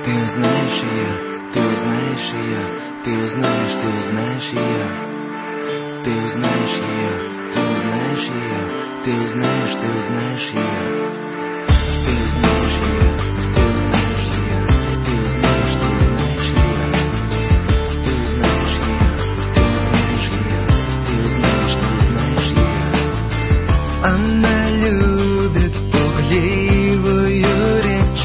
Ты узнаешь ее, ты узнаешь ее, ты узнаешь ее. Ты узнаешь ее, ты узнаешь ее, ты узнаешь ее. Ты узнаешь ее, ты узнаешь ее, ты узнаешь ее. Ты узнаешь ее, ты узнаешь ее. Она любит пугливую речь,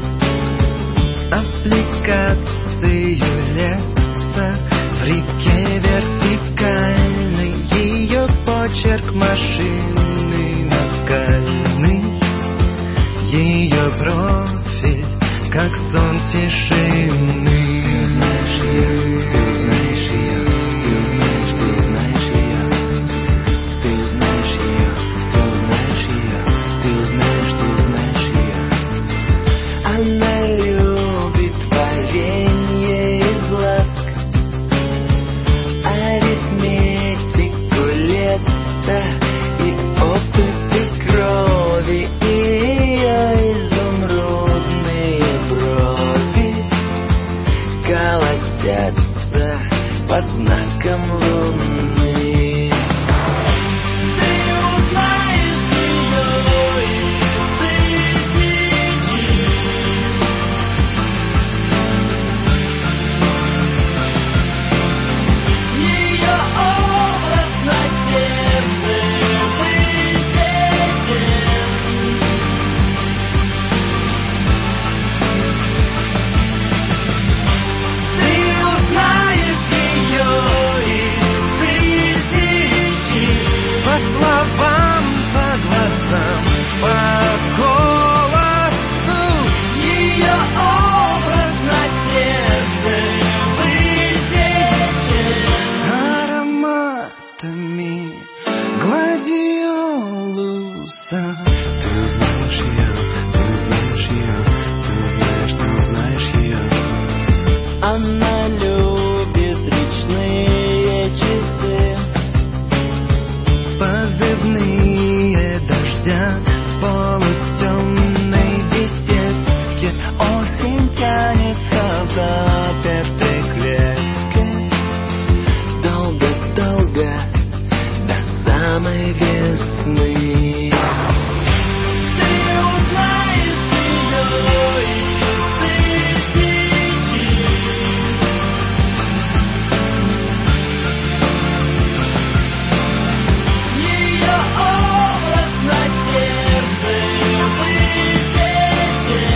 аппликацию леса в реке вертикальной, ее почерк машины наскальный, ее профиль как сон тишины. Ты узнаешь ее, ты узнаешь ее, ты узнаешь ее. Ты узнаешь ее, ты узнаешь ее, ты узнаешь ее. Она любит варенье из ласк, арифметику лета и опыты крови, ее изумрудные брови колосятся под знаком луны. Ты узнаешь ее из тысячи, ее образ на сердце высечен. Ты узнаешь ее из тысячи, по словам, по глазам, по голосу. Ее образ на сердце высечен ароматами гладиолуса. Ты узнаешь ее, ты узнаешь ее, ты узнаешь ее. Она любит речные часы, позывные дождя в полутемной беседке. Осень тянется в запертой клетке долго-долго до самой весны. Ты узнаешь ее из тысячи, ее образ на сердце высечен.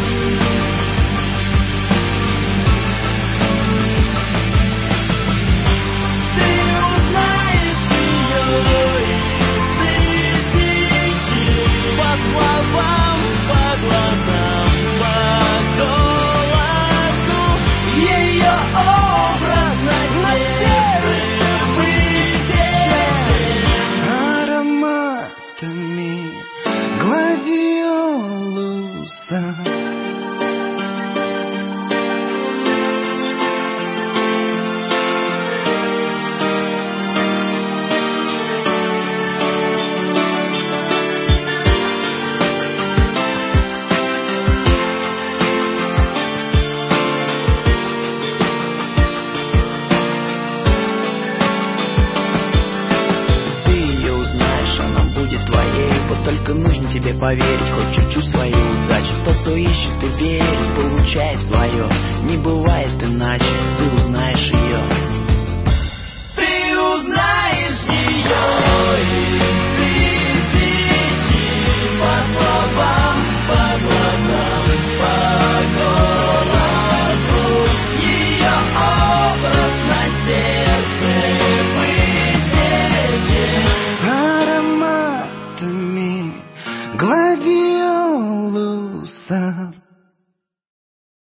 Ты узнаешь ее из тысячи, по словам, по глазам, по голосу. Ее образ на сердце высечен ароматами гладиолуса. Ты ее узнаешь, она будет твоей. Вот только нужно тебе поверить, хоть чуть-чуть в свою удачу. Тот, кто ищет и верит, получает свое. Не бывает иначе, ты узнаешь ее.